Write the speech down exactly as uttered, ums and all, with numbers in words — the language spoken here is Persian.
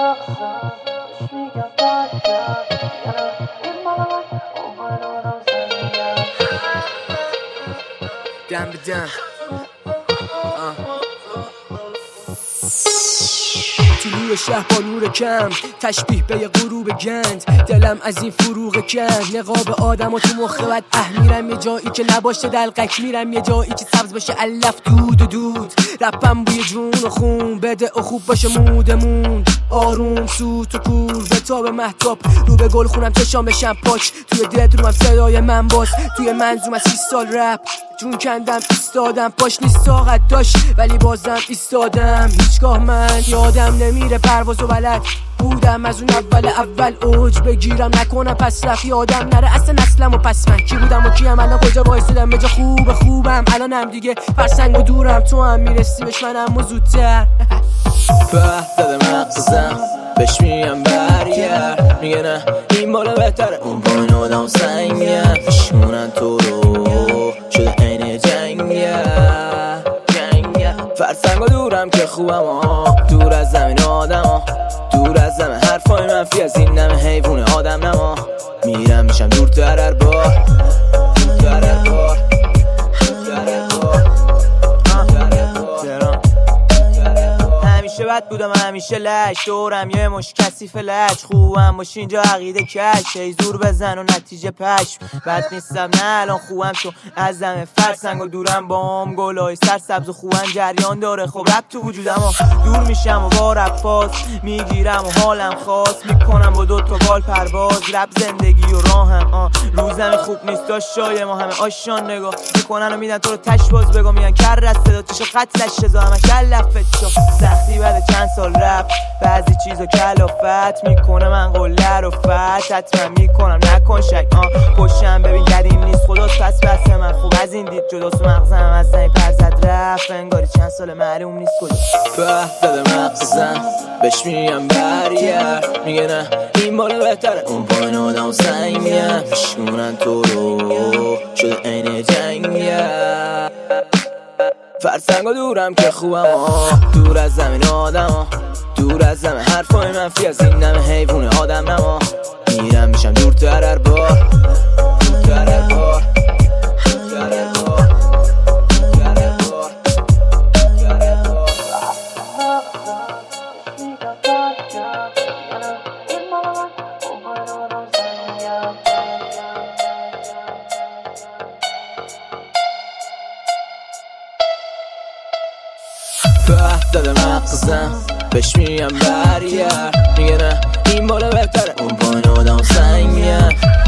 دم به دم طلوع شهر با نور کم، تشبیه به یه غروب گند. دلم از این فروغ کند، نقاب آدم و تو مخ بد اه. میرم یه جایی که نباشه دلقک، میرم یه جایی که سبز باشه علف دود و دود. رپم بوی جون و خون بده و خوب باشه مودمون. آروم سوت و کور به تاب محتاب، رو به گل خونم چشام بشم پاک. توی دلت روم صدای من باز، توی منظوم از سی سال رپ جون کندم ایستادم. پاش نیست طاقت داشت ولی بازم ایستادم. هیچگاه من یادم نمیره پرواز و بلد بودم از اون اول اول اوج بگیرم نکنم پس رفت. یادم نره اصلا اصلم و پس من کی بودم و کیم الان کجا وایسادم. به جا خوب خوبم الانم دیگه فرسنگ و دورم. تو هم میرسی بهش منم و زودتر. به داده مغزم بهش میگم برگرد، میگه نه این بالا بهتره اون پایین آدم سنگه. میشونن تو رو شده عین جنگه جنگه. فرسنگ و دورم که خوبم ها، دور از زمین آدم ها، دور از زمین حرفای منفی از این نمه حیوون آدم نما. میرم میشم دورتر هر بار دورتر هر بار همیشه بد بودم همیشه لش، دورم یه مش کثیف لج. خوبم باش اینجا عقیده کش، ای زور بزن و نتیجه پشم. بد نیستم نه الان خوبم چون از زمه فرسنگ و دورم با هم گلای سرسبز و خوبن جریان داره. خب رب تو وجودم و دور میشم و با رب فاز میگیرم و حالم خاص میکنم با دو تا بال پرواز. رب زندگی و راهم آه روزم خوب نیست داشت شایه ما همه آشان نگاه میکنن و میدن تو رو تش باز بگو میگن کر رست صدا تیشو قتلش شزا همش لفت شو. سختی بعد چند سال رپ بعضی چیزا کلافت میکنه من قله رو فت حتما میکنم نکن شک آن پشتم ببین قدیم نیست خداست پس بس من خوب از این دید جداست. مغزم از زمین پر زد رفت انگاری چند سال معلوم نیست کجا. به داده مغزم بهش میگم برگرد، میگه نه این بالا بهتره اون پایین آدم سنگه. میشونن تو رو شده عین جنگه. فرسنگ و دورم که خوبم ها، دور از زمین آدم ها، دور از زمین حرفای منفی از این نمه حیوون آدم نما. میرم میشم دورتر هر بار دورتر هر بار دورتر هر بار دورتر هر بار دورتر هر بار. به داده مغزم بهش میگم برگرد، میگه نه این بالا بهتره اون پایین آدم سنگه.